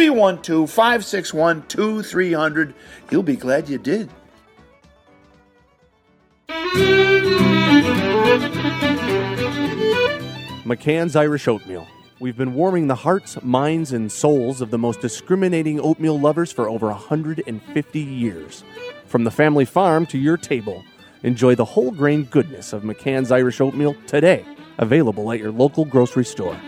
312-561-2300. You'll be glad you did. McCann's Irish Oatmeal. We've been warming the hearts, minds, and souls of the most discriminating oatmeal lovers for over 150 years. From the family farm to your table, enjoy the whole grain goodness of McCann's Irish Oatmeal today, available at your local grocery store.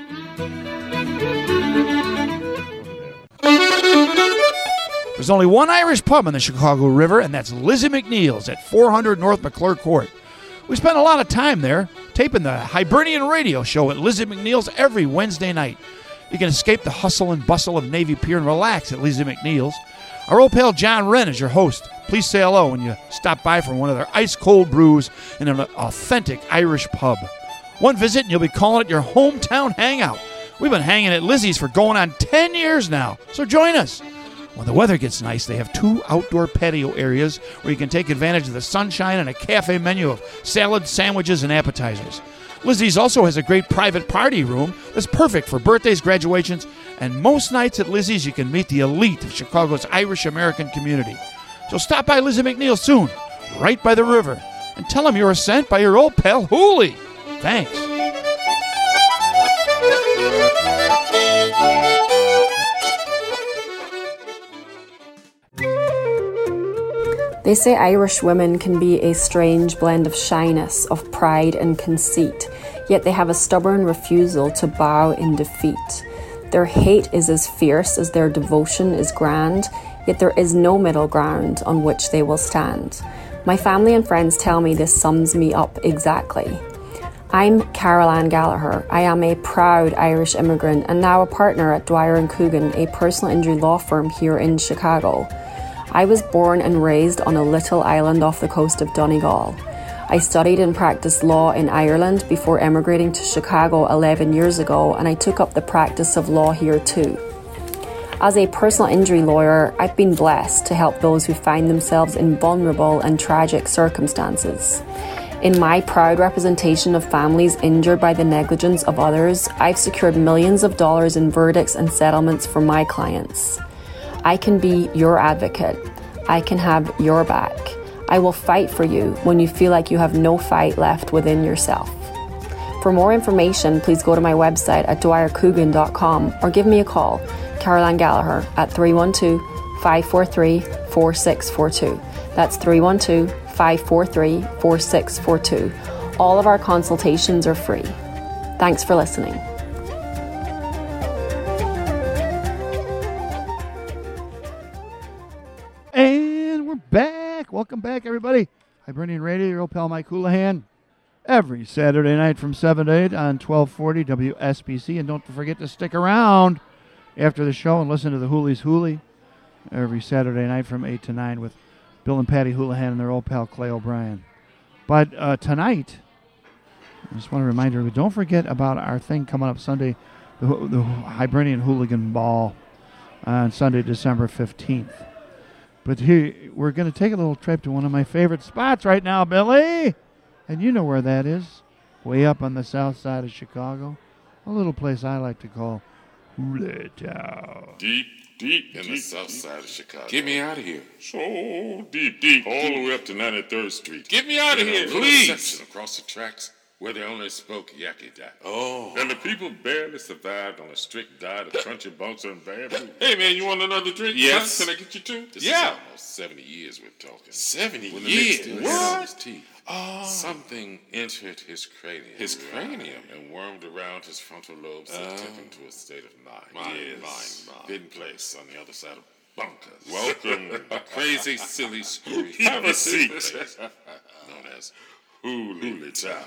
There's only one Irish pub on the Chicago River, and that's Lizzie McNeil's at 400 North McClure Court. We spend a lot of time there taping the Hibernian radio show at Lizzie McNeil's every Wednesday night. You can escape the hustle and bustle of Navy Pier and relax at Lizzie McNeil's. Our old pal John Wren is your host. Please say hello when you stop by for one of their ice-cold brews in an authentic Irish pub. One visit and you'll be calling it your hometown hangout. We've been hanging at Lizzie's for going on 10 years now, so join us. When the weather gets nice, they have 2 outdoor patio areas where you can take advantage of the sunshine and a cafe menu of salads, sandwiches, and appetizers. Lizzie's also has a great private party room that's perfect for birthdays, graduations, and most nights at Lizzie's you can meet the elite of Chicago's Irish-American community. So stop by Lizzie McNeil soon, right by the river, and tell them you were sent by your old pal Hooley. Thanks. They say Irish women can be a strange blend of shyness, of pride and conceit, yet they have a stubborn refusal to bow in defeat. Their hate is as fierce as their devotion is grand, yet there is no middle ground on which they will stand. My family and friends tell me this sums me up exactly. I'm Carol Ann Gallagher. I am a proud Irish immigrant and now a partner at Dwyer & Coogan, a personal injury law firm here in Chicago. I was born and raised on a little island off the coast of Donegal. I studied and practiced law in Ireland before emigrating to Chicago 11 years ago, and I took up the practice of law here too. As a personal injury lawyer, I've been blessed to help those who find themselves in vulnerable and tragic circumstances. In my proud representation of families injured by the negligence of others, I've secured millions of dollars in verdicts and settlements for my clients. I can be your advocate. I can have your back. I will fight for you when you feel like you have no fight left within yourself. For more information, please go to my website at dwyercoogan.com or give me a call, Caroline Gallagher, at 312-543-4642. That's 312-543-4642. All of our consultations are free. Thanks for listening. And we're back. Welcome back, everybody. Hibernian Radio, your old pal Mike Houlihan. Every Saturday night from 7 to 8 on 1240 WSBC. And don't forget to stick around after the show and listen to the Hoolie's Hoolie every Saturday night from 8 to 9 with Bill and Patty Houlihan and their old pal Clay O'Brien. But tonight, I just want to remind everybody, don't forget about our thing coming up Sunday, the Hibernian Hooligan Ball on Sunday, December 15th. But here, we're going to take a little trip to one of my favorite spots right now, Billy. And you know where that is. Way up on the south side of Chicago. A little place I like to call Hoolie-town. Deep in the south side of Chicago. Get me out of here. So deep, all the way up to 93rd Street. Get me out of here, please. Section across the tracks where they only spoke Yankee-Doc. Oh. And the people barely survived on a strict diet of crunchy bunker and bad food. Hey, man, you want another drink? Yes. Can I get you two? This is almost 70 years we're talking. 70 when years? The what? His teeth. Oh. Something entered his cranium. His cranium? And wormed around his frontal lobes and took him to a state of mind. Mind. Hidden place on the other side of bunkers. Welcome. A crazy, silly, screwy. Have a seat. Known as Hoolie-town.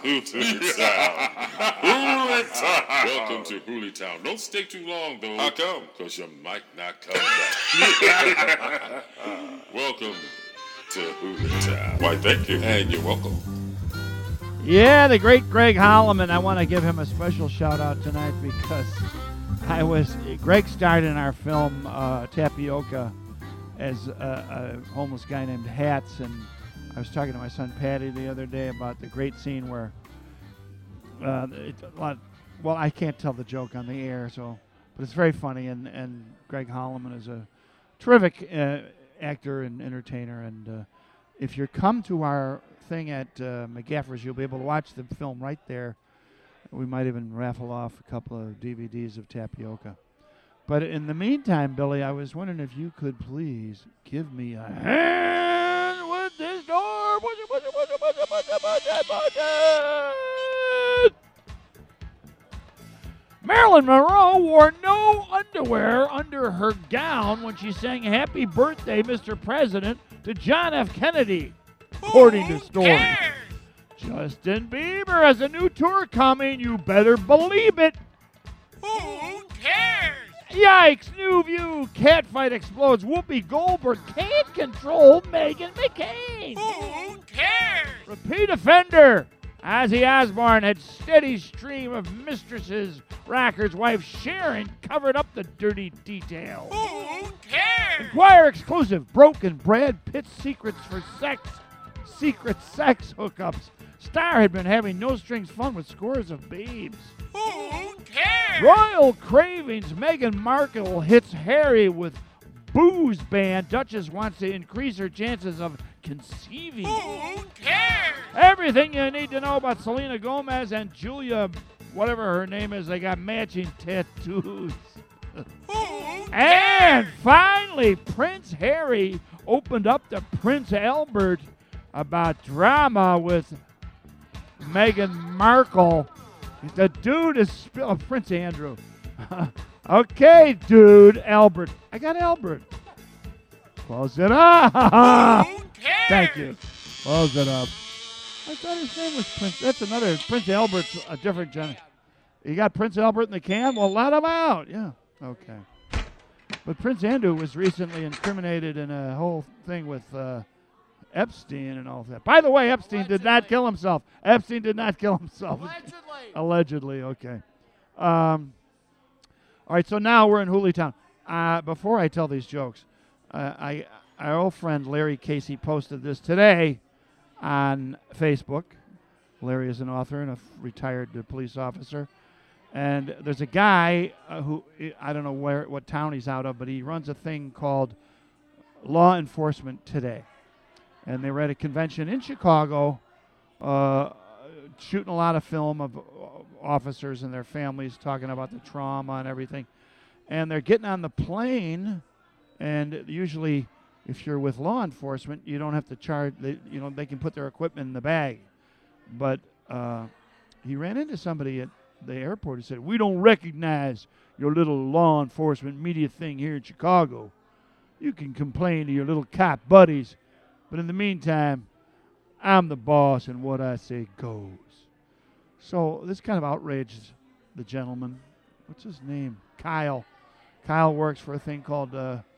Hoolie-town. Welcome to Hoolie-town. Don't stay too long, though. How come? Because you might not come back. Welcome to Hoolie-town. Why, thank you. And you're welcome. Yeah, the great Greg Holloman. I want to give him a special shout out tonight because Greg starred in our film Tapioca as a homeless guy named Hats, and I was talking to my son Patty the other day about the great scene where I can't tell the joke on the air, but it's very funny, and Greg Holloman is a terrific actor and entertainer, and if you come to our thing at McGaffrey's, you'll be able to watch the film right there. We might even raffle off a couple of DVDs of Tapioca. But in the meantime, Billy, I was wondering if you could please give me a hand with this door. Marilyn Monroe wore no underwear under her gown when she sang Happy Birthday, Mr. President to John F. Kennedy, according to stories. Justin Bieber has a new tour coming. You better believe it. Who cares? Yikes, new view. Catfight explodes. Whoopi Goldberg can't control Meghan McCain. Who cares? Repeat offender. Ozzy Osbourne had steady stream of mistresses. Rocker's wife Sharon covered up the dirty detail. Who cares? Inquirer exclusive. Broken Brad Pitt's secret sex hookups. Star had been having no-strings fun with scores of babes. Who cares? Royal cravings. Meghan Markle hits Harry with booze ban. Duchess wants to increase her chances of conceiving. Who cares? Everything you need to know about Selena Gomez and Julia, whatever her name is, they got matching tattoos. And finally, Prince Harry opened up to Prince Albert about drama with Meghan Markle. The dude is Prince Andrew. Okay, dude, Albert. I got Albert. Close it up. Who cares? Thank you. Close it up. I thought his name was Prince. That's another. Prince Albert's a different gen. You got Prince Albert in the can? Well, let him out. Yeah. Okay. But Prince Andrew was recently incriminated in a whole thing with Epstein and all that. By the way, Epstein did not kill himself. Epstein did not kill himself. Allegedly. Okay. All right, so now we're in Hoolie-town. Before I tell these jokes, our old friend Larry Casey posted this today on Facebook. Larry is an author and a retired police officer. And there's a guy who, I don't know what town he's out of, but he runs a thing called Law Enforcement Today. And they were at a convention in Chicago, shooting a lot of film of officers and their families talking about the trauma and everything. And they're getting on the plane, and usually if you're with law enforcement, you don't have to charge. They can put their equipment in the bag. But he ran into somebody at the airport who said, "We don't recognize your little law enforcement media thing here in Chicago. You can complain to your little cop buddies, but in the meantime, I'm the boss, and what I say goes." So this kind of outraged the gentleman. What's his name? Kyle. Kyle works for a thing called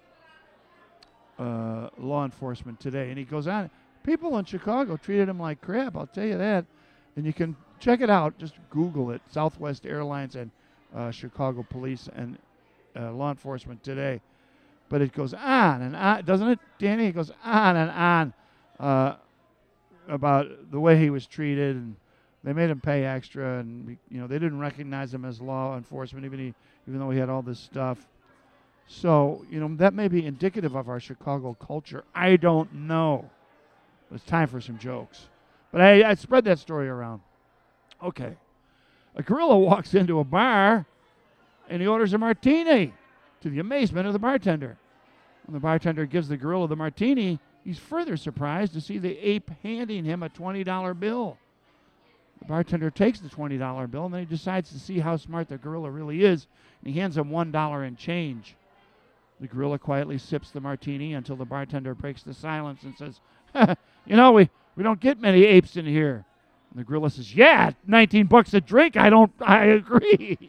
Law Enforcement Today. And he goes on, people in Chicago treated him like crap, I'll tell you that. And you can check it out. Just Google it. Southwest Airlines and Chicago Police and Law Enforcement Today. But it goes on and on, doesn't it, Danny? It goes on and on about the way he was treated, and they made him pay extra, and they didn't recognize him as law enforcement, even though he had all this stuff. So that may be indicative of our Chicago culture. I don't know. It's time for some jokes. But I spread that story around. Okay. A gorilla walks into a bar, and he orders a martini, to the amazement of the bartender. When the bartender gives the gorilla the martini, he's further surprised to see the ape handing him a $20 bill. The bartender takes the $20 bill, and then he decides to see how smart the gorilla really is, and he hands him $1 in change. The gorilla quietly sips the martini until the bartender breaks the silence and says, we don't get many apes in here. And the gorilla says, yeah, $19 a drink. I agree.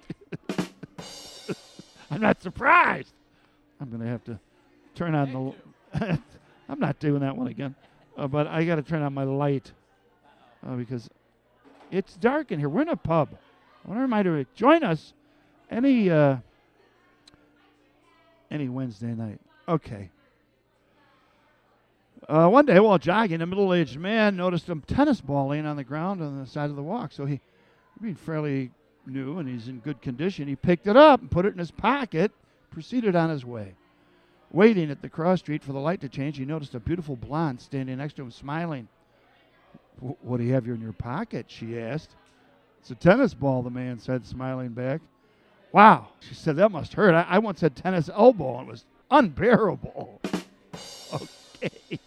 I'm not surprised. I'm going to have to turn on the I'm not doing that one again. But I got to turn on my light because it's dark in here. We're in a pub. I want to remind you to join us any Wednesday night. Okay. One day while jogging, a middle-aged man noticed a tennis ball laying on the ground on the side of the walk. So he, being fairly new and he's in good condition, he picked it up and put it in his pocket, proceeded on his way. Waiting at the cross street for the light to change, he noticed a beautiful blonde standing next to him, smiling. What do you have in your pocket? She asked. It's a tennis ball, the man said, smiling back. Wow, she said, that must hurt. I once had tennis elbow, and it was unbearable. Okay.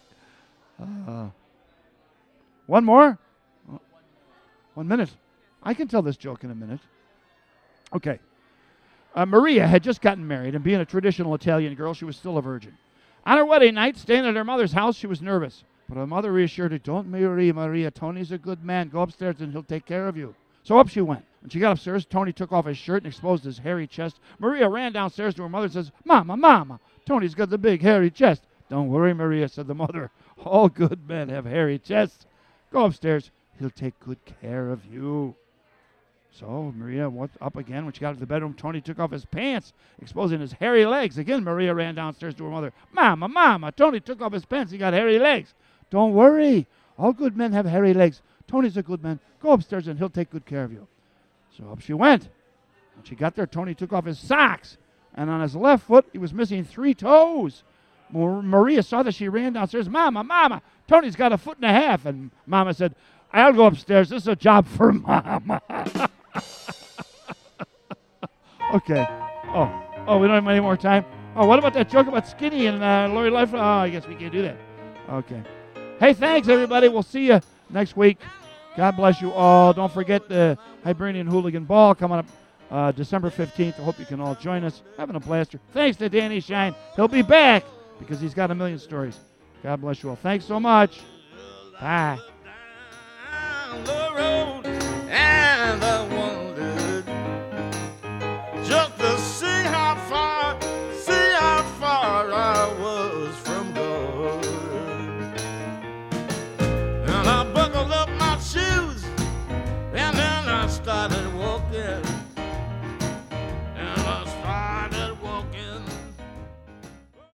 One more? 1 minute. I can tell this joke in a minute. Okay. Maria had just gotten married, and being a traditional Italian girl, she was still a virgin. On her wedding night, staying at her mother's house, she was nervous. But her mother reassured her, don't marry Maria. Tony's a good man. Go upstairs and he'll take care of you. So up she went. When she got upstairs, Tony took off his shirt and exposed his hairy chest. Maria ran downstairs to her mother and says, Mama, Tony's got the big hairy chest. Don't worry, Maria, said the mother. All good men have hairy chests. Go upstairs. He'll take good care of you. So Maria went up again. When she got to the bedroom, Tony took off his pants, exposing his hairy legs. Again, Maria ran downstairs to her mother. Mama, Tony took off his pants. He got hairy legs. Don't worry. All good men have hairy legs. Tony's a good man. Go upstairs and he'll take good care of you. So up she went. When she got there, Tony took off his socks. And on his left foot, he was missing 3 toes. Maria saw that. She ran downstairs. Mama, Tony's got a foot and a half. And Mama said, I'll go upstairs. This is a job for Mama. Okay. Oh, we don't have any more time? Oh, what about that joke about Skinny and Lori Lightfoot? Oh, I guess we can't do that. Okay. Hey, thanks, everybody. We'll see you next week. God bless you all. Don't forget the Hibernian Hooligan Ball coming up December 15th. I hope you can all join us. Having a blaster. Thanks to Danny Shine. He'll be back because he's got a million stories. God bless you all. Thanks so much. Bye. Down the road.